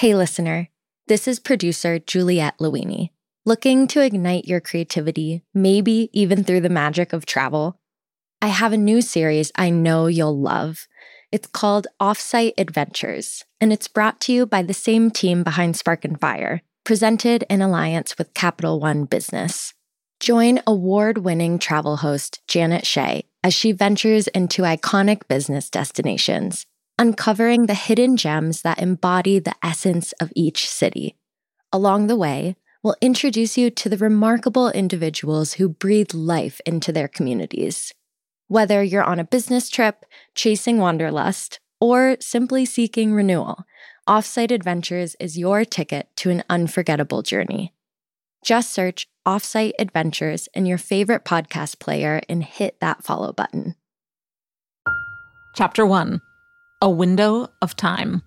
Hey listener, this is producer Juliette Luini. Looking to ignite your creativity, maybe even through the magic of travel? I have a new series I know you'll love. It's called Offsite Adventures, and it's brought to you by the same team behind Spark and Fire, presented in alliance with Capital One Business. Join award-winning travel host Janet Shea as she ventures into iconic business destinations, uncovering the hidden gems that embody the essence of each city. Along the way, we'll introduce you to the remarkable individuals who breathe life into their communities. Whether you're on a business trip, chasing wanderlust, or simply seeking renewal, Offsite Adventures is your ticket to an unforgettable journey. Just search Offsite Adventures in your favorite podcast player and hit that follow button. Chapter 1. A Window of Time.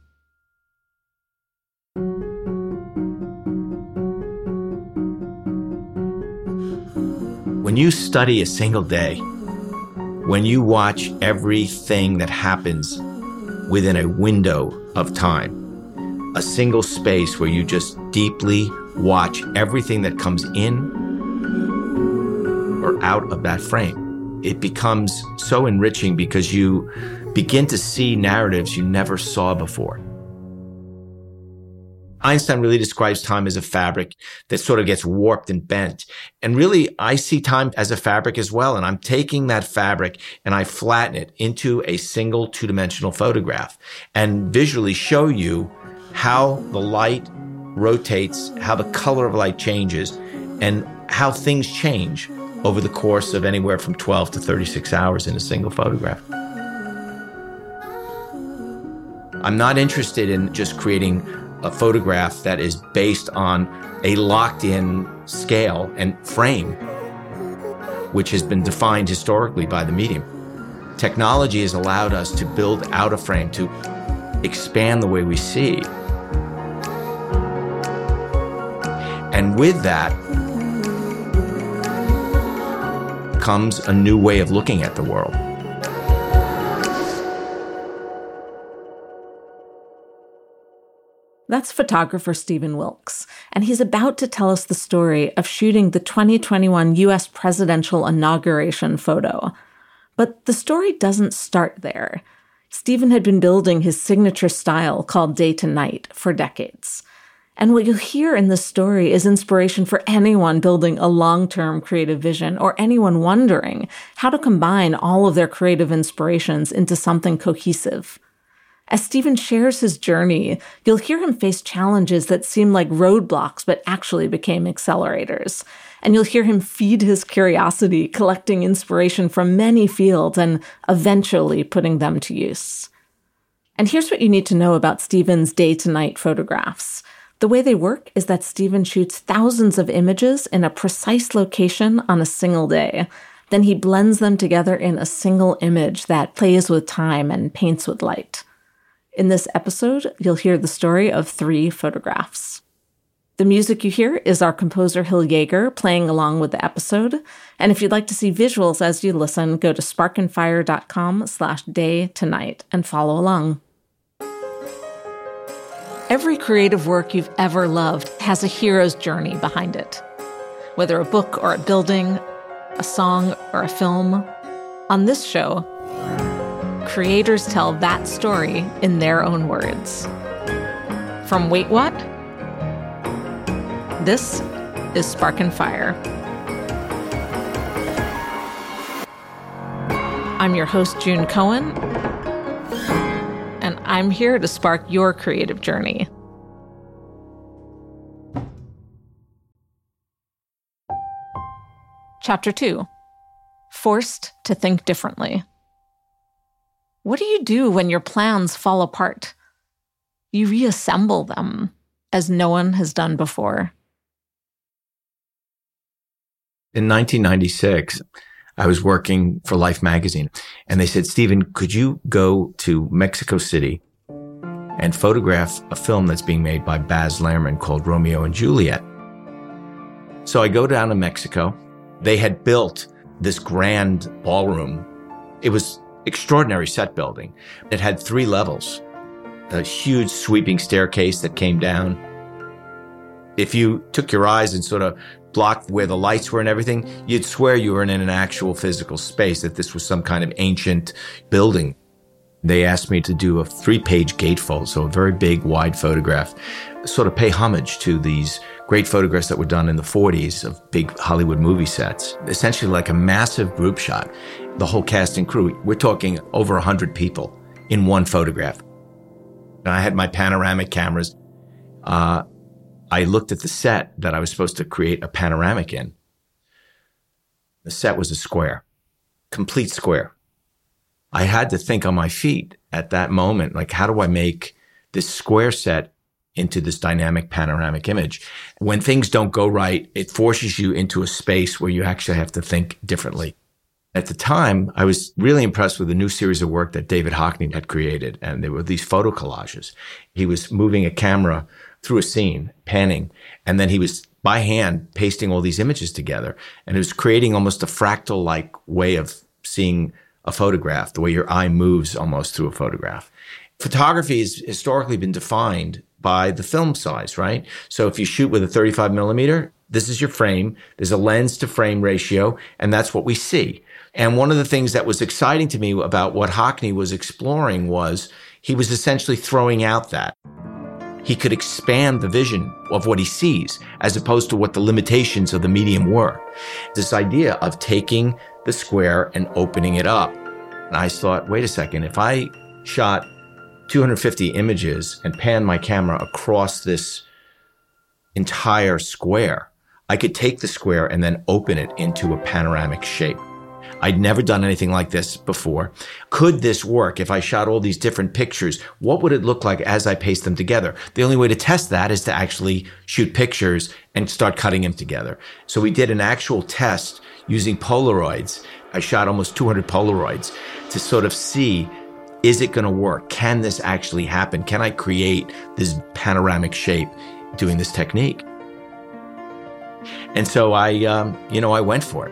When you study a single day, when you watch everything that happens within a window of time, a single space where you just deeply watch everything that comes in or out of that frame, it becomes so enriching because you begin to see narratives you never saw before. Einstein really describes time as a fabric that sort of gets warped and bent. And really, I see time as a fabric as well. And I'm taking that fabric and I flatten it into a single two-dimensional photograph and visually show you how the light rotates, how the color of light changes, and how things change over the course of anywhere from 12 to 36 hours in a single photograph. I'm not interested in just creating a photograph that is based on a locked-in scale and frame, which has been defined historically by the medium. Technology has allowed us to build out a frame, to expand the way we see. And with that comes a new way of looking at the world. That's photographer Stephen Wilkes, and he's about to tell us the story of shooting the 2021 U.S. presidential inauguration photo. But the story doesn't start there. Stephen had been building his signature style called day to night for decades. And what you'll hear in this story is inspiration for anyone building a long-term creative vision or anyone wondering how to combine all of their creative inspirations into something cohesive. As Stephen shares his journey, you'll hear him face challenges that seem like roadblocks but actually became accelerators. And you'll hear him feed his curiosity, collecting inspiration from many fields and eventually putting them to use. And here's what you need to know about Stephen's day-to-night photographs. The way they work is that Stephen shoots thousands of images in a precise location on a single day. Then he blends them together in a single image that plays with time and paints with light. In this episode, you'll hear the story of 3 photographs. The music you hear is our composer Hill Yeager playing along with the episode. And if you'd like to see visuals as you listen, go to sparkandfire.com/day-to-night and follow along. Every creative work you've ever loved has a hero's journey behind it. Whether a book or a building, a song or a film, on this show, creators tell that story in their own words. From Wait What? This is Spark and Fire. I'm your host, June Cohen, and I'm here to spark your creative journey. Chapter 2. Forced to think differently. What do you do when your plans fall apart? You reassemble them, as no one has done before. In 1996, I was working for Life magazine, and they said, Stephen, could you go to Mexico City and photograph a film that's being made by Baz Luhrmann called Romeo and Juliet? So I go down to Mexico. They had built this grand ballroom. It was extraordinary set building. It had 3 levels. a huge sweeping staircase that came down. If you took your eyes and sort of blocked where the lights were and everything, you'd swear you were in an actual physical space, that this was some kind of ancient building. They asked me to do a 3-page gatefold, so a very big, wide photograph, sort of pay homage to these great photographs that were done in the 40s of big Hollywood movie sets. Essentially like a massive group shot. The whole cast and crew, we're talking over 100 people in one photograph. And I had my panoramic cameras. I looked at the set that I was supposed to create a panoramic in. The set was a square, complete square. I had to think on my feet at that moment, like, how do I make this square set into this dynamic panoramic image? When things don't go right, it forces you into a space where you actually have to think differently. At the time, I was really impressed with the new series of work that David Hockney had created, and there were these photo collages. He was moving a camera through a scene, panning, and then he was by hand pasting all these images together, and it was creating almost a fractal-like way of seeing a photograph, the way your eye moves almost through a photograph. Photography has historically been defined by the film size, right? So if you shoot with a 35 millimeter, this is your frame, there's a lens to frame ratio, and that's what we see. And one of the things that was exciting to me about what Hockney was exploring was he was essentially throwing out that. He could expand the vision of what he sees as opposed to what the limitations of the medium were. This idea of taking the square and opening it up. And I thought, wait a second, if I shot 250 images and panned my camera across this entire square, I could take the square and then open it into a panoramic shape. I'd never done anything like this before. Could this work if I shot all these different pictures? What would it look like as I paste them together? The only way to test that is to actually shoot pictures and start cutting them together. So we did an actual test using Polaroids. I shot almost 200 Polaroids to sort of see, is it going to work? Can this actually happen? Can I create this panoramic shape doing this technique? And so I went for it.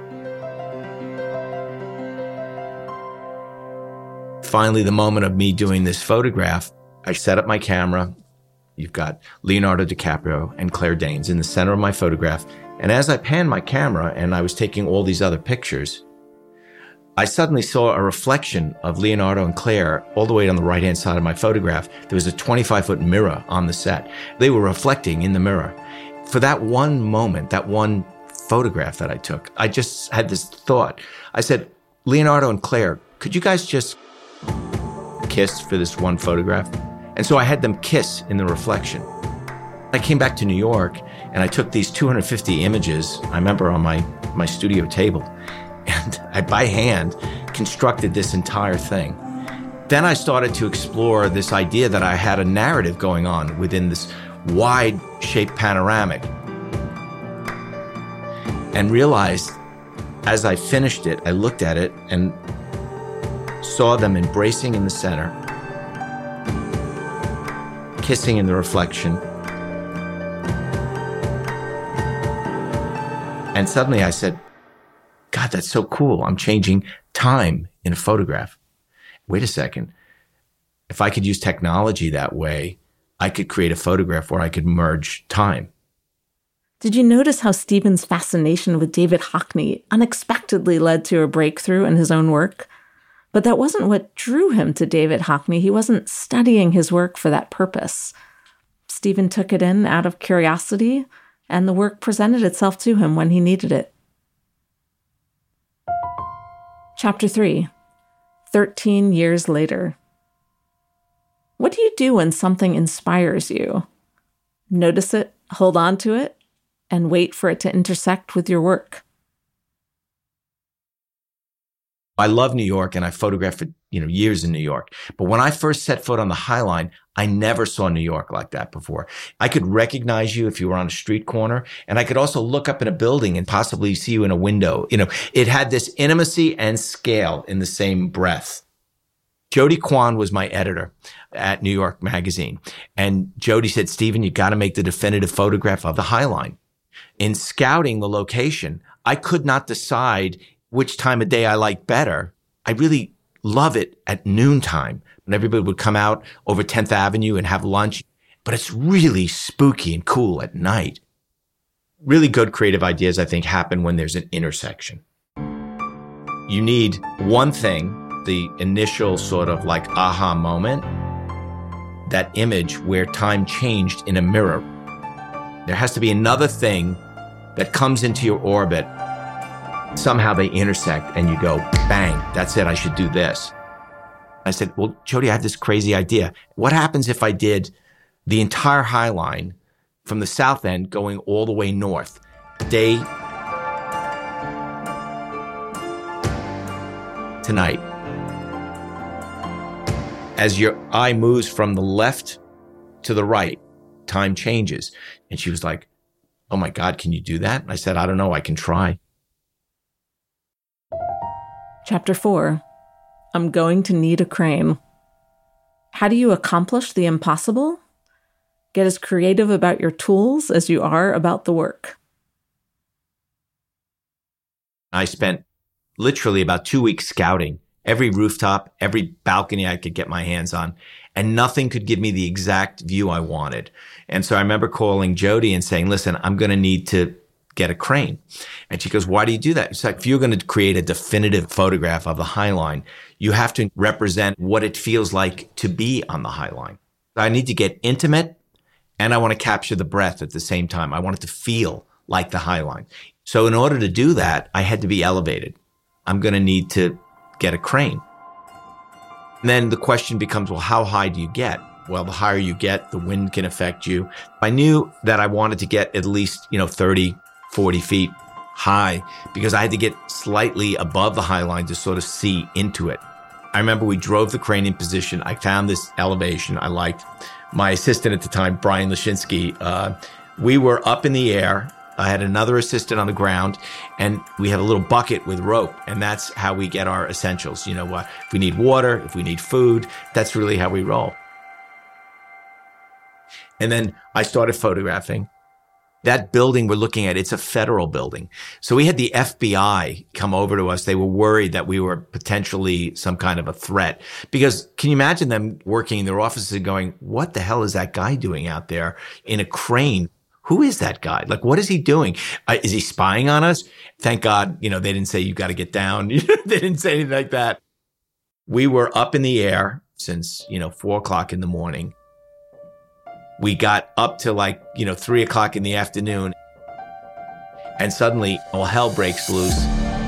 Finally, the moment of me doing this photograph, I set up my camera. You've got Leonardo DiCaprio and Claire Danes in the center of my photograph. And as I panned my camera and I was taking all these other pictures, I suddenly saw a reflection of Leonardo and Claire all the way on the right-hand side of my photograph. There was a 25-foot mirror on the set. They were reflecting in the mirror. For that one moment, that one photograph that I took, I just had this thought. I said, Leonardo and Claire, could you guys just kiss for this one photograph? And so I had them kiss in the reflection. I came back to New York and I took these 250 images, I remember on my studio table, and I, by hand, constructed this entire thing. Then I started to explore this idea that I had a narrative going on within this wide-shaped panoramic, and realized as I finished it, I looked at it and saw them embracing in the center, kissing in the reflection. And suddenly I said, God, that's so cool. I'm changing time in a photograph. Wait a second. If I could use technology that way, I could create a photograph where I could merge time. Did you notice how Steven's fascination with David Hockney unexpectedly led to a breakthrough in his own work? But that wasn't what drew him to David Hockney. He wasn't studying his work for that purpose. Steven took it in out of curiosity, and the work presented itself to him when he needed it. Chapter 3, 13 years later. What do you do when something inspires you? Notice it, hold on to it, and wait for it to intersect with your work. I love New York and I photographed for years in New York. But when I first set foot on the High Line, I never saw New York like that before. I could recognize you if you were on a street corner, and I could also look up in a building and possibly see you in a window. It had this intimacy and scale in the same breath. Jody Kwan was my editor at New York Magazine. And Jody said, Steven, you got to make the definitive photograph of the High Line. In scouting the location, I could not decide which time of day I like better. I really love it at noontime and everybody would come out over 10th Avenue and have lunch. But it's really spooky and cool at night. Really good creative ideas, I think, happen when there's an intersection. You need one thing, the initial sort of like aha moment, that image where time changed in a mirror. There has to be another thing that comes into your orbit. Somehow they intersect and you go, bang, that's it, I should do this. I said, well, Jody, I have this crazy idea. What happens if I did the entire High Line from the south end going all the way north? Day to night. As your eye moves from the left to the right, time changes. And she was like, oh my God, can you do that? And I said, I don't know, I can try. Chapter 4, I'm going to need a crane. How do you accomplish the impossible? Get as creative about your tools as you are about the work. I spent literally about 2 weeks scouting every rooftop, every balcony I could get my hands on, and nothing could give me the exact view I wanted. And so I remember calling Jody and saying, listen, I'm going to need to get a crane. And she goes, why do you do that? It's like, if you're going to create a definitive photograph of the High Line, you have to represent what it feels like to be on the High Line. I need to get intimate, and I want to capture the breath at the same time. I want it to feel like the High Line. So in order to do that, I had to be elevated. I'm going to need to get a crane. And then the question becomes, well, how high do you get? Well, the higher you get, the wind can affect you. I knew that I wanted to get at least, 30, 40 feet high because I had to get slightly above the High Line to sort of see into it. I remember we drove the crane in position. I found this elevation I liked. My assistant at the time, Brian Lashinsky, we were up in the air. I had another assistant on the ground, and we had a little bucket with rope, and that's how we get our essentials. If we need water, if we need food, that's really how we roll. And then I started photographing. That building we're looking at, it's a federal building. So we had the FBI come over to us. They were worried that we were potentially some kind of a threat. Because can you imagine them working in their offices and going, what the hell is that guy doing out there in a crane? Who is that guy? Like, what is he doing? Is he spying on us? Thank God, they didn't say you got to get down. They didn't say anything like that. We were up in the air since, 4:00 in the morning. We got up to 3:00 in the afternoon. And suddenly, all hell breaks loose.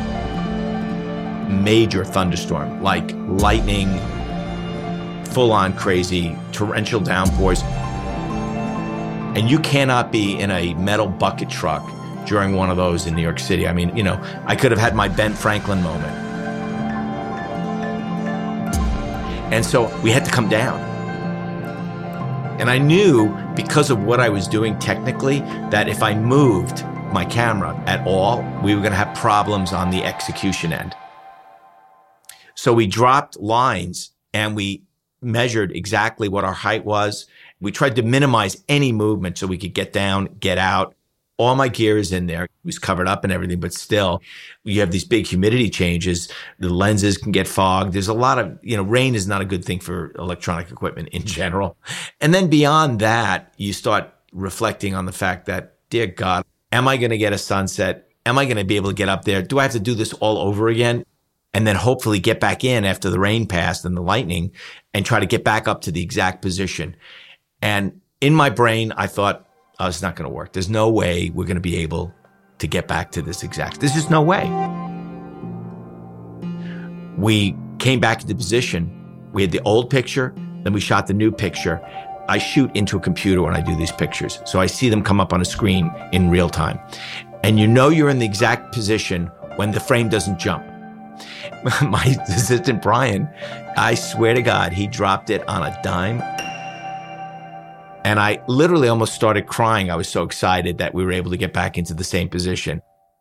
Major thunderstorm, like lightning, full on crazy, torrential downpours. And you cannot be in a metal bucket truck during one of those in New York City. I mean, I could have had my Ben Franklin moment. And so we had to come down. And I knew because of what I was doing technically that if I moved my camera at all, we were going to have problems on the execution end. So we dropped lines and we measured exactly what our height was. We tried to minimize any movement so we could get down, get out. All my gear is in there. It was covered up and everything, but still, you have these big humidity changes. The lenses can get fogged. There's a lot of, rain is not a good thing for electronic equipment in general. And then beyond that, you start reflecting on the fact that, dear God, am I going to get a sunset? Am I going to be able to get up there? Do I have to do this all over again? And then hopefully get back in after the rain passed and the lightning and try to get back up to the exact position. And in my brain, I thought, oh, it's not going to work. There's no way we're going to be able to get back to this exact. There's just no way. We came back into position. We had the old picture, then we shot the new picture. I shoot into a computer when I do these pictures. So I see them come up on a screen in real time. And you're in the exact position when the frame doesn't jump. My assistant, Brian, I swear to God, he dropped it on a dime. And I literally almost started crying. I was so excited that we were able to get back into the same position.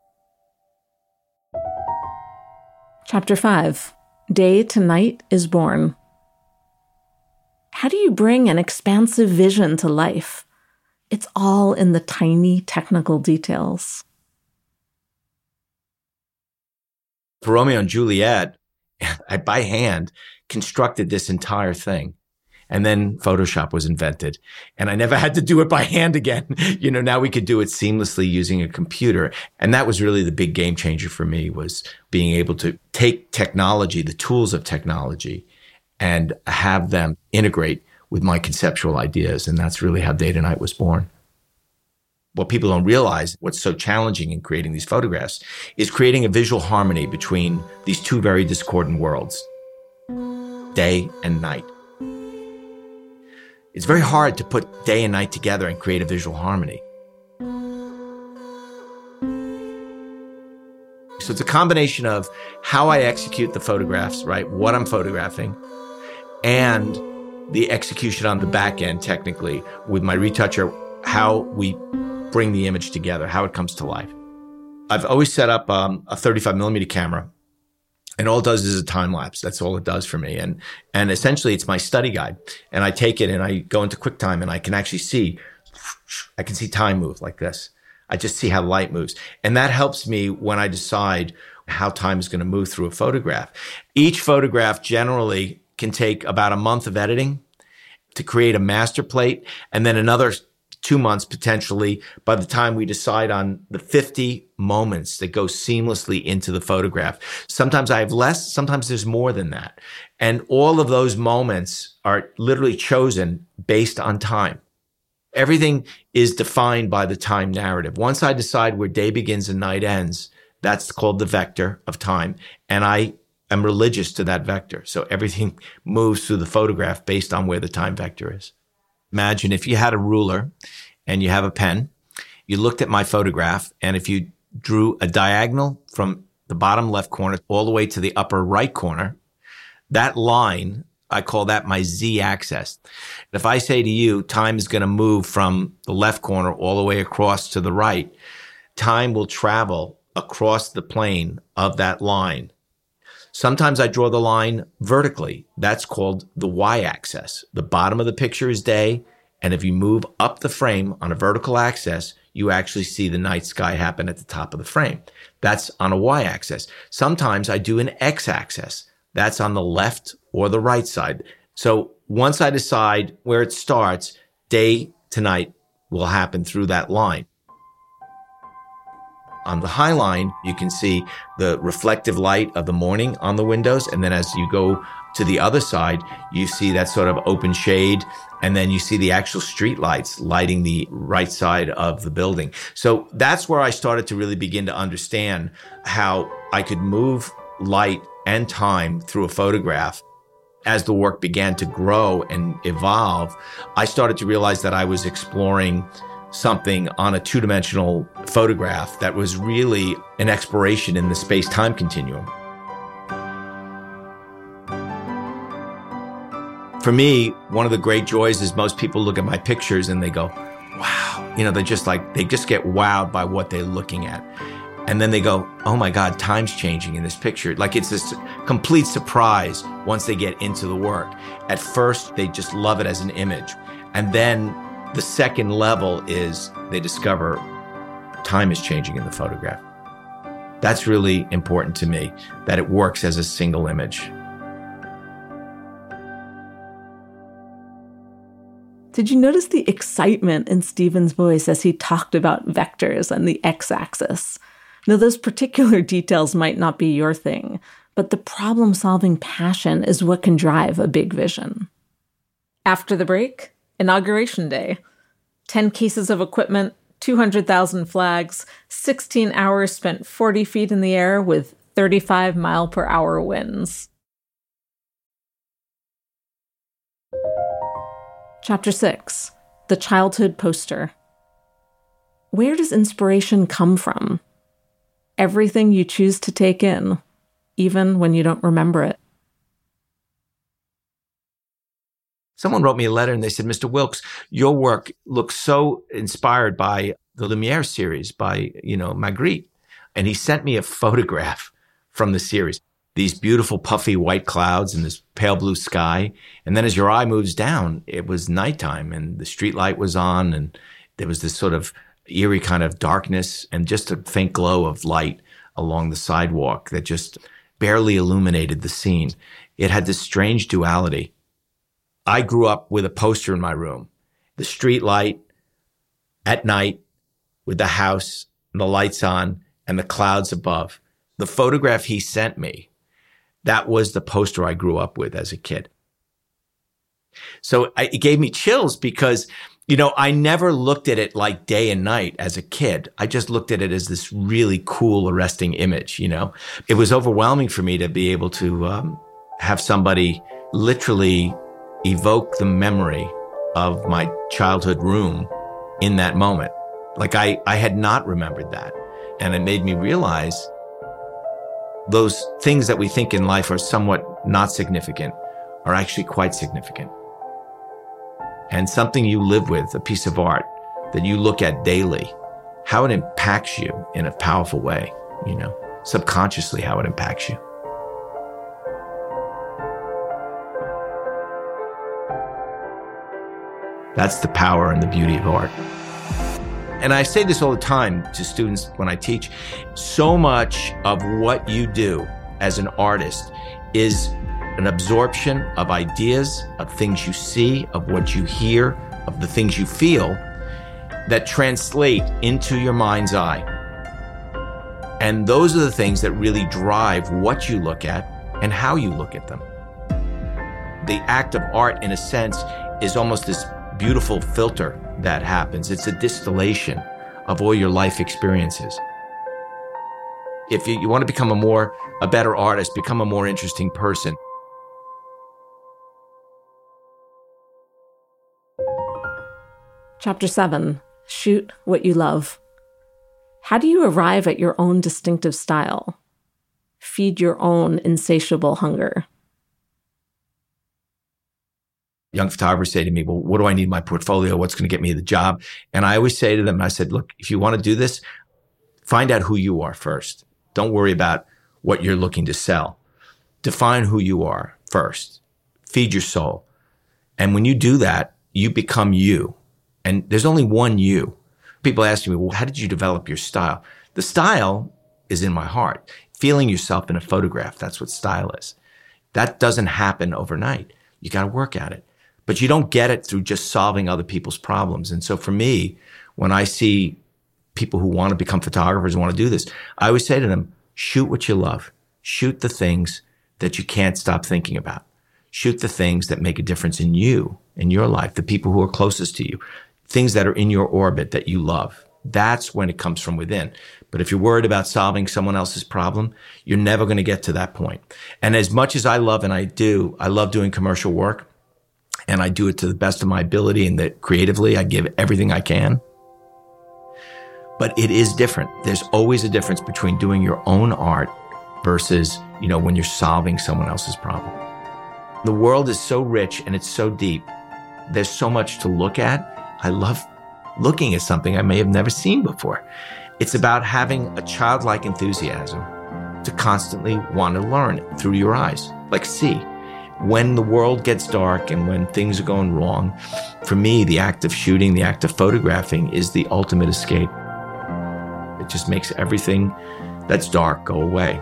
Chapter 5, Day to Night is Born. How do you bring an expansive vision to life? It's all in the tiny technical details. For Romeo and Juliet, I, by hand, constructed this entire thing. And then Photoshop was invented and I never had to do it by hand again. Now we could do it seamlessly using a computer. And that was really the big game changer for me, was being able to take technology, the tools of technology, and have them integrate with my conceptual ideas. And that's really how Day to Night was born. What people don't realize, what's so challenging in creating these photographs, is creating a visual harmony between these two very discordant worlds, day and night. It's very hard to put day and night together and create a visual harmony. So it's a combination of how I execute the photographs, right? What I'm photographing, and the execution on the back end, technically, with my retoucher, how we bring the image together, how it comes to life. I've always set up a 35 millimeter camera, and all it does is a time lapse. That's all it does for me. And essentially it's my study guide. And I take it and I go into QuickTime and I can actually see time move like this. I just see how light moves. And that helps me when I decide how time is going to move through a photograph. Each photograph generally can take about a month of editing to create a master plate, and then another 2 months potentially by the time we decide on the 50 moments that go seamlessly into the photograph. Sometimes I have less, sometimes there's more than that. And all of those moments are literally chosen based on time. Everything is defined by the time narrative. Once I decide where day begins and night ends, that's called the vector of time. And I am religious to that vector. So everything moves through the photograph based on where the time vector is. Imagine if you had a ruler and you have a pen, you looked at my photograph, and if you drew a diagonal from the bottom left corner all the way to the upper right corner, that line, I call that my z-axis. If I say to you, time is going to move from the left corner all the way across to the right, time will travel across the plane of that line. Sometimes I draw the line vertically. That's called the y-axis. The bottom of the picture is day, and if you move up the frame on a vertical axis, you actually see the night sky happen at the top of the frame. That's on a y-axis. Sometimes I do an x-axis. That's on the left or the right side. So once I decide where it starts, day to night will happen through that line. On the high line, you can see the reflective light of the morning on the windows. And then as you go to the other side, you see that sort of open shade. And then you see the actual street lights lighting the right side of the building. So that's where I started to really begin to understand how I could move light and time through a photograph. As the work began to grow and evolve, I started to realize that I was exploring something on a two-dimensional photograph that was really an exploration in the space-time continuum. For me, one of the great joys is most people look at my pictures and they go, wow. They just get wowed by what they're looking at. And then they go, oh my God, time's changing in this picture. Like it's this complete surprise once they get into the work. At first, they just love it as an image. And then the second level is they discover time is changing in the photograph. That's really important to me, that it works as a single image. Did you notice the excitement in Stephen's voice as he talked about vectors and the x-axis? Now, those particular details might not be your thing, but the problem-solving passion is what can drive a big vision. After the break, Inauguration Day. 10 cases of equipment, 200,000 flags, 16 hours spent 40 feet in the air with 35-mile-per-hour winds. Chapter 6. The Childhood Poster. Where does inspiration come from? Everything you choose to take in, even when you don't remember it. Someone wrote me a letter and they said, Mr. Wilkes, your work looks so inspired by the Lumiere series by, Magritte. And he sent me a photograph from the series. These beautiful puffy white clouds and this pale blue sky. And then as your eye moves down, it was nighttime and the street light was on and there was this sort of eerie kind of darkness and just a faint glow of light along the sidewalk that just barely illuminated the scene. It had this strange duality. I grew up with a poster in my room, the street light at night with the house and the lights on and the clouds above. The photograph he sent me, that was the poster I grew up with as a kid. So it gave me chills because, I never looked at it like day and night as a kid. I just looked at it as this really cool, arresting image, It was overwhelming for me to be able to have somebody literally evoke the memory of my childhood room in that moment. Like I had not remembered that. And it made me realize those things that we think in life are somewhat not significant are actually quite significant. And something you live with, a piece of art that you look at daily, how it impacts you in a powerful way, subconsciously how it impacts you. That's the power and the beauty of art. And I say this all the time to students when I teach. So much of what you do as an artist is an absorption of ideas, of things you see, of what you hear, of the things you feel that translate into your mind's eye. And those are the things that really drive what you look at and how you look at them. The act of art, in a sense, is almost this beautiful filter that happens. It's a distillation of all your life experiences. If you want to become a better artist, become a more interesting person. Chapter 7, Shoot What You Love. How do you arrive at your own distinctive style? Feed your own insatiable hunger. Young photographers say to me, well, what do I need in my portfolio? What's going to get me the job? And I always say to them, I said, look, if you want to do this, find out who you are first. Don't worry about what you're looking to sell. Define who you are first. Feed your soul. And when you do that, you become you. And there's only one you. People ask me, well, how did you develop your style? The style is in my heart. Feeling yourself in a photograph, that's what style is. That doesn't happen overnight. You got to work at it. But you don't get it through just solving other people's problems. And so for me, when I see people who want to become photographers and want to do this, I always say to them, shoot what you love. Shoot the things that you can't stop thinking about. Shoot the things that make a difference in you, in your life, the people who are closest to you, things that are in your orbit that you love. That's when it comes from within. But if you're worried about solving someone else's problem, you're never going to get to that point. And as much as I love, and I love doing commercial work, and I do it to the best of my ability, and that creatively I give everything I can. But it is different. There's always a difference between doing your own art versus, when you're solving someone else's problem. The world is so rich and it's so deep. There's so much to look at. I love looking at something I may have never seen before. It's about having a childlike enthusiasm to constantly want to learn through your eyes, like see. When the world gets dark and when things are going wrong, for me, the act of shooting, the act of photographing is the ultimate escape. It just makes everything that's dark go away.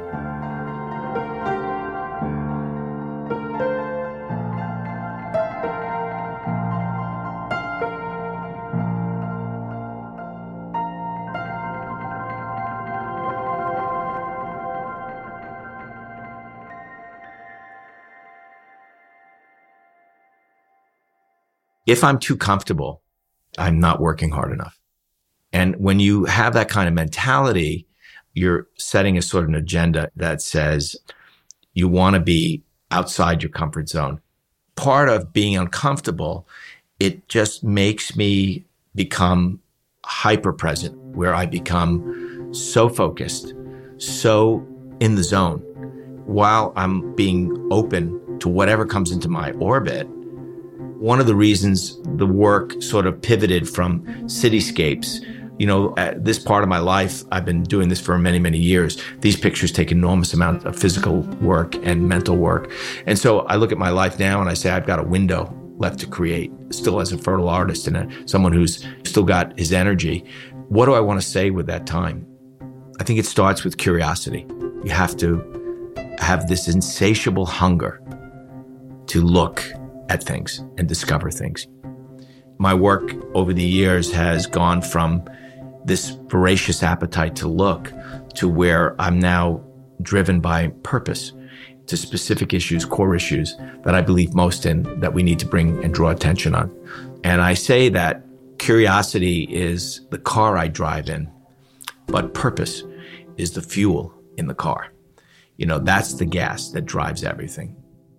If I'm too comfortable, I'm not working hard enough. And when you have that kind of mentality, you're setting a sort of an agenda that says you want to be outside your comfort zone. Part of being uncomfortable, it just makes me become hyper present, where I become so focused, so in the zone, while I'm being open to whatever comes into my orbit. One of the reasons the work sort of pivoted from cityscapes, at this part of my life, I've been doing this for many, many years. These pictures take enormous amount of physical work and mental work. And so I look at my life now and I say, I've got a window left to create, still as a fertile artist and someone who's still got his energy. What do I want to say with that time? I think it starts with curiosity. You have to have this insatiable hunger to look at things and discover things. My work over the years has gone from this voracious appetite to look to where I'm now driven by purpose to specific issues, core issues that I believe most in, that we need to bring and draw attention on. And I say that curiosity is the car I drive in, but purpose is the fuel in the car. That's the gas that drives everything.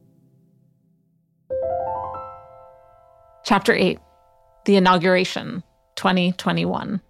Chapter 8, The Inauguration, 2021.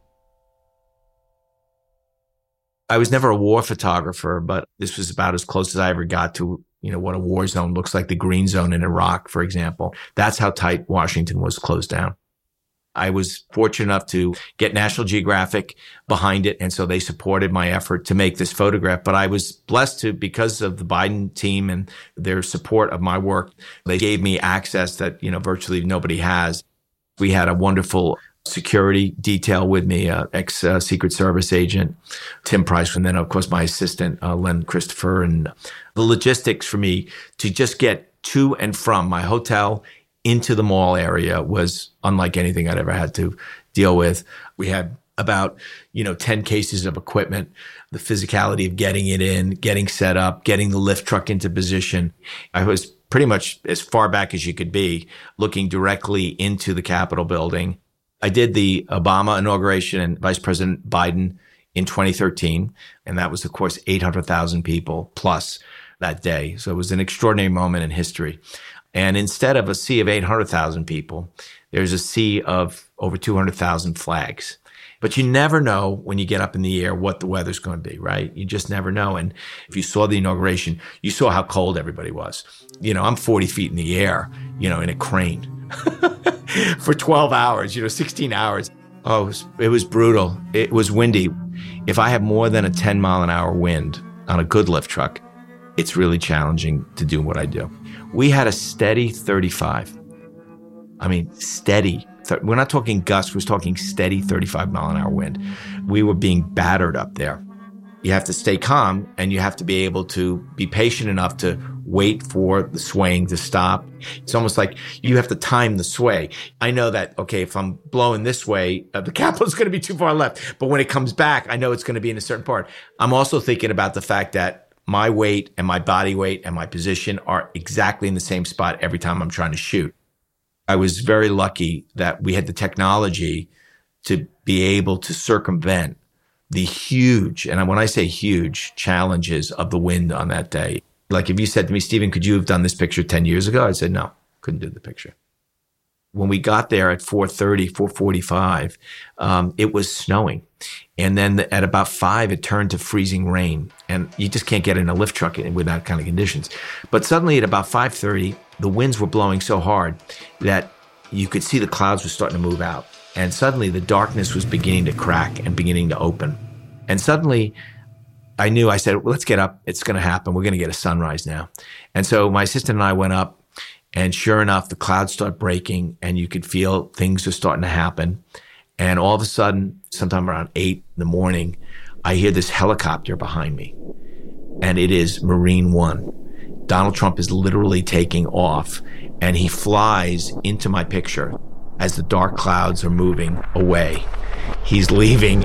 I was never a war photographer, but this was about as close as I ever got to, what a war zone looks like, the green zone in Iraq, for example. That's how tight Washington was closed down. I was fortunate enough to get National Geographic behind it, and so they supported my effort to make this photograph. But I was blessed to, because of the Biden team and their support of my work, they gave me access that, virtually nobody has. We had a wonderful security detail with me, ex-Secret Service agent, Tim Price, and then, of course, my assistant, Len Christopher. And the logistics for me to just get to and from my hotel into the mall area was unlike anything I'd ever had to deal with. We had about, 10 cases of equipment, the physicality of getting it in, getting set up, getting the lift truck into position. I was pretty much as far back as you could be, looking directly into the Capitol building. I did the Obama inauguration and Vice President Biden in 2013. And that was, of course, 800,000 people plus that day. So it was an extraordinary moment in history. And instead of a sea of 800,000 people, there's a sea of over 200,000 flags. But you never know when you get up in the air what the weather's going to be, right? You just never know. And if you saw the inauguration, you saw how cold everybody was. I'm 40 feet in the air, in a crane for 12 hours, 16 hours. Oh, it was brutal. It was windy. If I have more than a 10 mile an hour wind on a good lift truck, it's really challenging to do what I do. We had a steady 35. I mean, steady. We're not talking gusts. We're talking steady 35 mile an hour wind. We were being battered up there. You have to stay calm, and you have to be able to be patient enough to wait for the swaying to stop. It's almost like you have to time the sway. I know that, okay, if I'm blowing this way, the Capitol's going to be too far left. But when it comes back, I know it's going to be in a certain part. I'm also thinking about the fact that my weight and my body weight and my position are exactly in the same spot every time I'm trying to shoot. I was very lucky that we had the technology to be able to circumvent the huge, and when I say huge, challenges of the wind on that day. Like if you said to me, Stephen, could you have done this picture 10 years ago? I said, no, couldn't do the picture. When we got there at 4:30, 4:45, it was snowing. And then at about 5, it turned to freezing rain. And you just can't get in a lift truck with that kind of conditions. But suddenly at about 5:30, the winds were blowing so hard that you could see the clouds were starting to move out. And suddenly the darkness was beginning to crack and beginning to open. And suddenly I knew, I said, well, let's get up. It's going to happen. We're going to get a sunrise now. And so my assistant and I went up, and sure enough, the clouds start breaking and you could feel things are starting to happen. And all of a sudden, sometime around 8 in the morning, I hear this helicopter behind me, and it is Marine One. Donald Trump is literally taking off, and he flies into my picture as the dark clouds are moving away. He's leaving.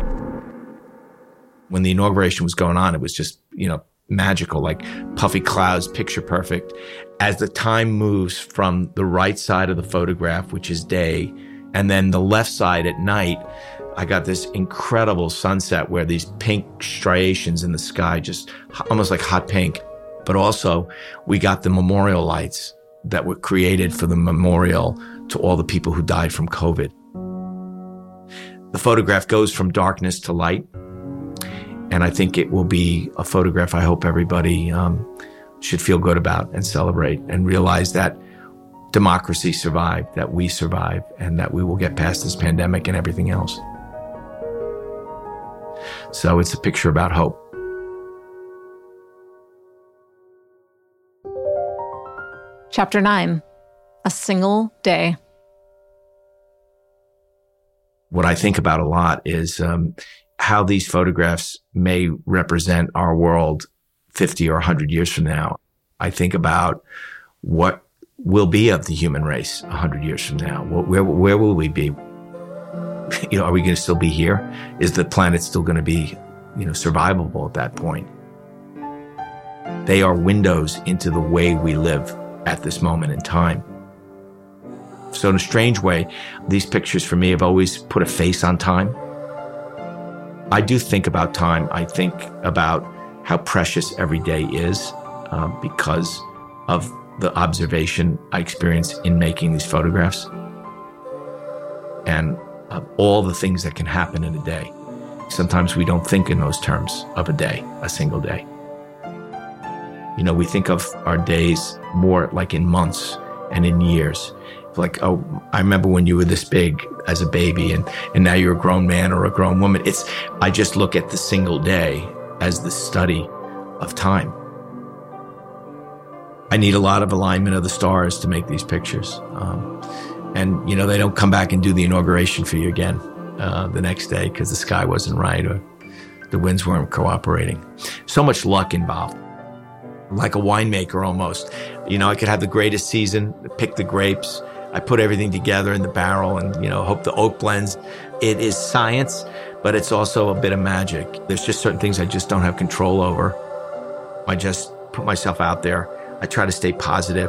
When the inauguration was going on, it was just, magical, like puffy clouds, picture perfect. As the time moves from the right side of the photograph, which is day, and then the left side at night, I got this incredible sunset where these pink striations in the sky, just almost like hot pink. But also, we got the memorial lights that were created for the memorial to all the people who died from COVID. The photograph goes from darkness to light. And I think it will be a photograph I hope everybody should feel good about and celebrate and realize that democracy survived, that we survived, and that we will get past this pandemic and everything else. So it's a picture about hope. Chapter 9, A Single Day. What I think about a lot is how these photographs may represent our world 50 or 100 years from now. I think about what will be of the human race 100 years from now. Where will we be? Are we going to still be here? Is the planet still going to be, survivable at that point? They are windows into the way we live at this moment in time. So in a strange way, these pictures for me have always put a face on time. I do think about time. I think about how precious every day is because of the observation I experience in making these photographs and of all the things that can happen in a day. Sometimes we don't think in those terms of a day, a single day. We think of our days more like in months and in years. Like, oh, I remember when you were this big as a baby and now you're a grown man or a grown woman. I just look at the single day as the study of time. I need a lot of alignment of the stars to make these pictures. And they don't come back and do the inauguration for you again the next day because the sky wasn't right or the winds weren't cooperating. So much luck involved. Like a winemaker almost. I could have the greatest season, pick the grapes, I put everything together in the barrel and, hope the oak blends. It is science, but it's also a bit of magic. There's just certain things I just don't have control over. I just put myself out there. I try to stay positive.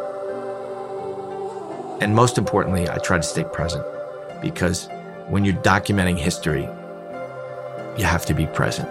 And most importantly, I try to stay present because when you're documenting history, you have to be present.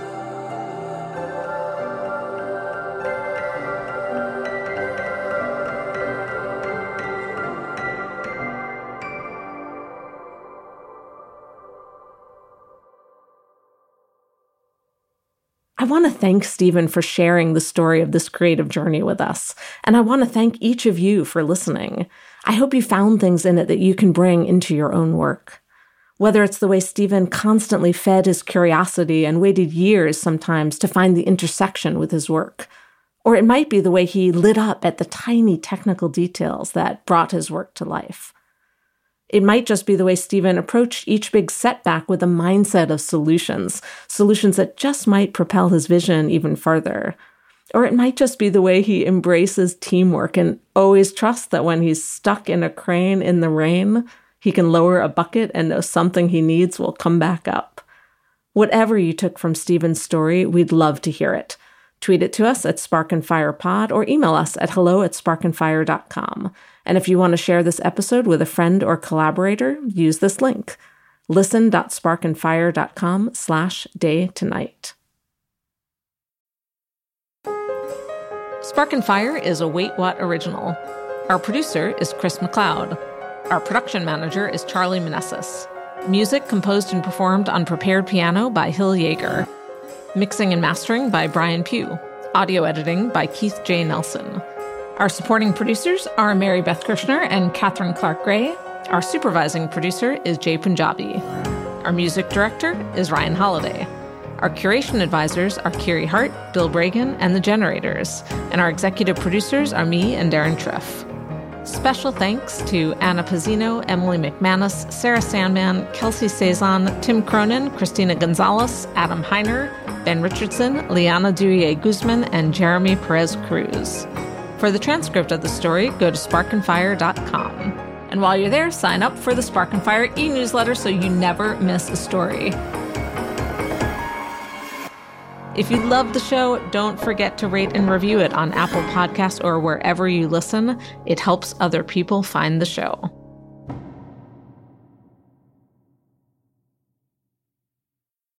I want to thank Stephen for sharing the story of this creative journey with us, and I want to thank each of you for listening. I hope you found things in it that you can bring into your own work. Whether it's the way Stephen constantly fed his curiosity and waited years sometimes to find the intersection with his work, or it might be the way he lit up at the tiny technical details that brought his work to life. It might just be the way Stephen approached each big setback with a mindset of solutions that just might propel his vision even further. Or it might just be the way he embraces teamwork and always trusts that when he's stuck in a crane in the rain, he can lower a bucket and know something he needs will come back up. Whatever you took from Stephen's story, we'd love to hear it. Tweet it to us at Spark and Fire Pod or email us at hello@sparkandfire.com. And if you want to share this episode with a friend or collaborator, use this link, listen.sparkandfire.com/day-to-night. Spark and Fire is a Wait What original. Our producer is Chris McLeod. Our production manager is Charlie Meneses. Music composed and performed on prepared piano by Hill Yeager. Mixing and mastering by Brian Pugh. Audio editing by Keith J. Nelson. Our supporting producers are Mary Beth Kirshner and Catherine Clark Gray. Our supervising producer is Jay Punjabi. Our music director is Ryan Holiday. Our curation advisors are Kiri Hart, Bill Bragan, and The Generators. And our executive producers are me and Darren Triff. Special thanks to Anna Pizzino, Emily McManus, Sarah Sandman, Kelsey Cezanne, Tim Cronin, Christina Gonzalez, Adam Heiner, Ben Richardson, Liana Durie-Guzman, and Jeremy Perez-Cruz. For the transcript of the story, go to sparkandfire.com. And while you're there, sign up for the Spark and Fire e-newsletter so you never miss a story. If you love the show, don't forget to rate and review it on Apple Podcasts or wherever you listen. It helps other people find the show.